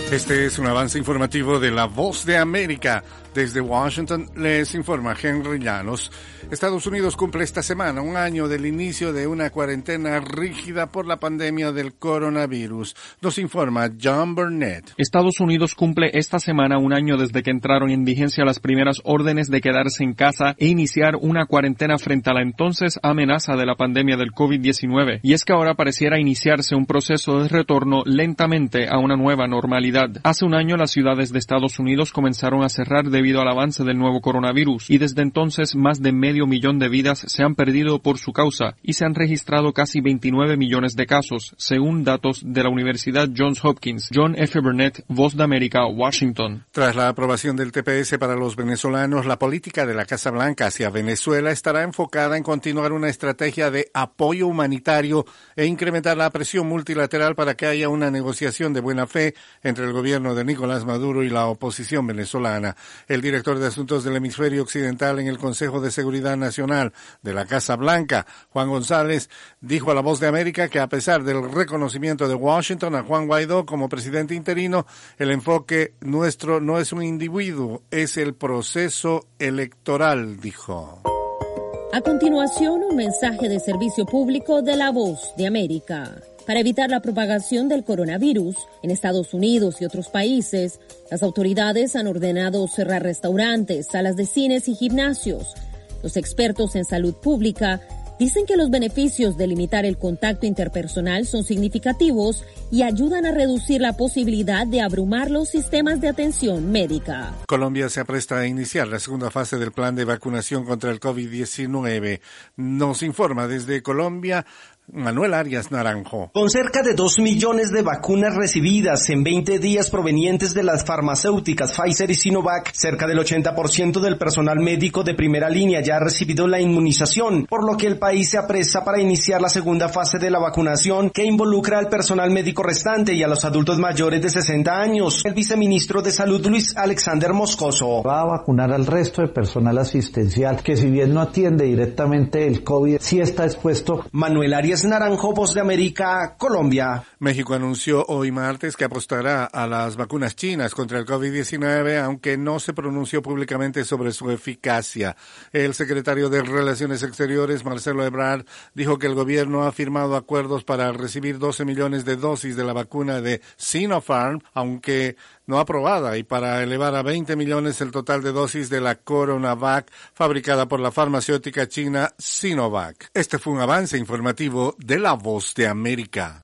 Este es un avance informativo de La Voz de América. Desde Washington les informa Henry Llanos. Estados Unidos cumple esta semana un año del inicio de una cuarentena rígida por la pandemia del coronavirus. Nos informa John Burnett. Estados Unidos cumple esta semana un año desde que entraron en vigencia las primeras órdenes de quedarse en casa e iniciar una cuarentena frente a la entonces amenaza de la pandemia del COVID-19. Y es que ahora pareciera iniciarse un proceso de retorno lentamente a una nueva normalidad. Hace un año las ciudades de Estados Unidos comenzaron a cerrar debido al avance del nuevo coronavirus y desde entonces más de 500,000 de vidas se han perdido por su causa y se han registrado casi 29 millones de casos, según datos de la Universidad Johns Hopkins. John F. Burnett, Voz de América, Washington. Tras la aprobación del TPS para los venezolanos, la política de la Casa Blanca hacia Venezuela estará enfocada en continuar una estrategia de apoyo humanitario e incrementar la presión multilateral para que haya una negociación de buena fe entre el gobierno de Nicolás Maduro y la oposición venezolana. El director de Asuntos del Hemisferio Occidental en el Consejo de Seguridad Nacional de la Casa Blanca, Juan González, dijo a La Voz de América que a pesar del reconocimiento de Washington a Juan Guaidó como presidente interino, el enfoque nuestro no es un individuo, es el proceso electoral, dijo. A continuación, un mensaje de servicio público de La Voz de América. Para evitar la propagación del coronavirus en Estados Unidos y otros países, las autoridades han ordenado cerrar restaurantes, salas de cines y gimnasios. Los expertos en salud pública dicen que los beneficios de limitar el contacto interpersonal son significativos y ayudan a reducir la posibilidad de abrumar los sistemas de atención médica. Colombia se apresta a iniciar la segunda fase del plan de vacunación contra el COVID-19. Nos informa desde Colombia Manuel Arias Naranjo. Con cerca de 2 millones de vacunas recibidas en 20 días provenientes de las farmacéuticas Pfizer y Sinovac, cerca del 80% del personal médico de primera línea ya ha recibido la inmunización, por lo que el país se apresta para iniciar la segunda fase de la vacunación que involucra al personal médico restante y a los adultos mayores de 60 años. El viceministro de Salud Luis Alexander Moscoso va a vacunar al resto de personal asistencial que, si bien no atiende directamente el COVID, sí está expuesto. Manuel Arias Naranjo, Voz de América, Colombia. México anunció hoy martes que apostará a las vacunas chinas contra el COVID-19, aunque no se pronunció públicamente sobre su eficacia. El secretario de Relaciones Exteriores, Marcelo Ebrard, dijo que el gobierno ha firmado acuerdos para recibir 12 millones de dosis de la vacuna de Sinopharm, aunque no aprobada, y para elevar a 20 millones el total de dosis de la Coronavac, fabricada por la farmacéutica china Sinovac. Este fue un avance informativo de La Voz de América.